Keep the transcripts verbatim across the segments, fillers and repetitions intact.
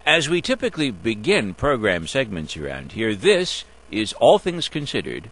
As we typically begin program segments around here, this is All Things Considered.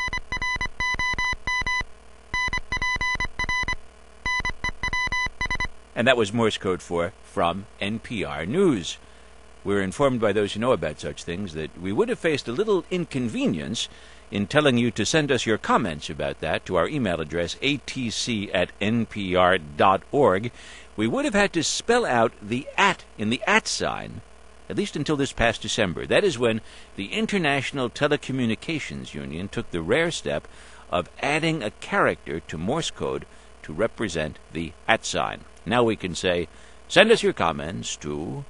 And that was Morse code for From N P R News. We're informed by those who know about such things that we would have faced a little inconvenience in telling you to send us your comments about that to our email address, a t c at n p r dot org. We would have had to spell out the at in the at sign, at least until this past December. That is when the International Telecommunications Union took the rare step of adding a character to Morse code to represent the at sign. Now we can say, send us your comments to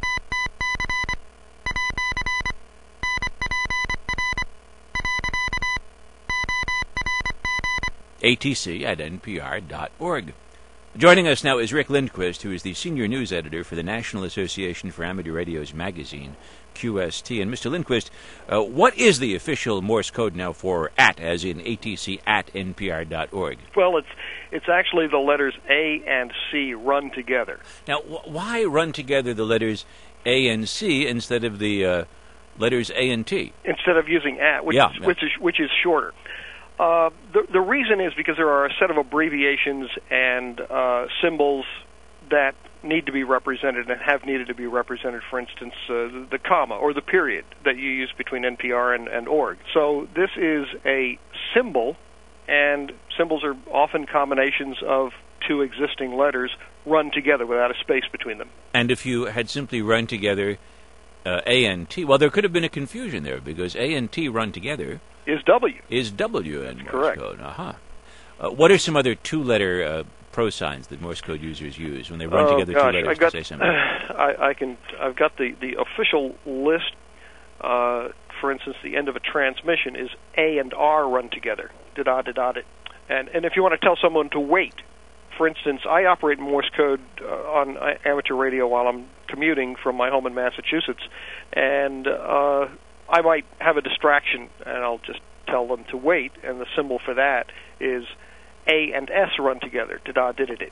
a t c at n p r dot org. Joining us now is Rick Lindquist, who is the senior news editor for the National Association for Amateur Radio's magazine, Q S T. And Mister Lindquist, uh, what is the official Morse code now for at, as in A T C at n p r dot org? Well, it's it's actually the letters A and C run together. Now, wh- why run together the letters A and C instead of the uh, letters A and T? Instead of using at, which, yeah, is, yeah. which is which is shorter. Uh, the, the reason is because there are a set of abbreviations and uh, symbols that need to be represented and have needed to be represented. For instance, uh, the, the comma or the period that you use between N P R and, and org. So this is a symbol, and symbols are often combinations of two existing letters run together without a space between them. And if you had simply run together uh, A and T, well, there could have been a confusion there, because A and T run together is W. Is W in Morse correct. code. Uh-huh. Uh, what are some other two-letter uh, pro signs that Morse code users use when they run oh, together gosh, two letters I got, to say something? I, I can. I've got the, the official list. Uh, for instance, the end of a transmission is A and R run together. Da-da, da-da, da. And, and if you want to tell someone to wait, for instance, I operate Morse code uh, on uh, amateur radio while I'm commuting from my home in Massachusetts, and uh, I might have a distraction, and I'll just tell them to wait, and the symbol for that is A and S run together. Da-da, did-it-it.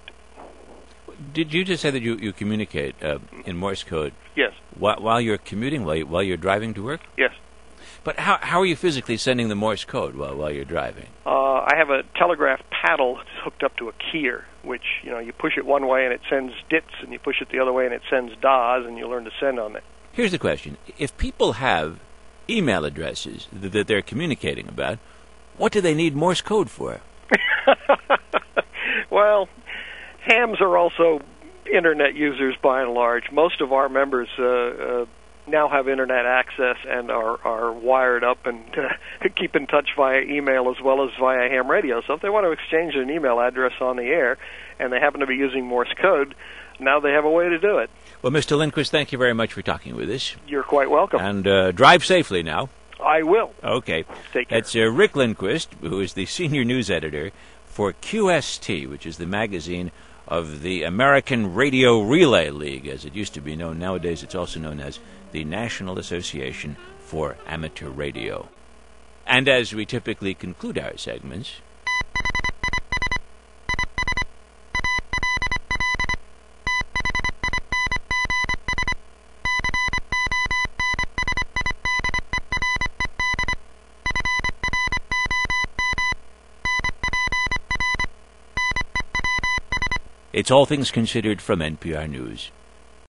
Did you just say that you, you communicate uh, in Morse code? Yes. While, while you're commuting, while, you, while you're driving to work? Yes. But how how are you physically sending the Morse code while while you're driving? Uh, I have a telegraph paddle hooked up to a keyer, which, you know, you push it one way and it sends dits, and you push it the other way and it sends das, and you learn to send on it. Here's the question. If people have email addresses that, that they're communicating about, what do they need Morse code for? Well, hams are also Internet users by and large. Most of our members uh, uh, now have Internet access and are, are wired up and uh, keep in touch via email as well as via ham radio. So if they want to exchange an email address on the air and they happen to be using Morse code, now they have a way to do it. Well, Mister Lindquist, thank you very much for talking with us. You're quite welcome. And uh, drive safely now. I will. Okay. Take care. That's uh, Rick Lindquist, who is the senior news editor for Q S T, which is the magazine of the American Radio Relay League, as it used to be known. Nowadays, it's also known as the National Association for Amateur Radio. And as we typically conclude our segments, it's All Things Considered from N P R News.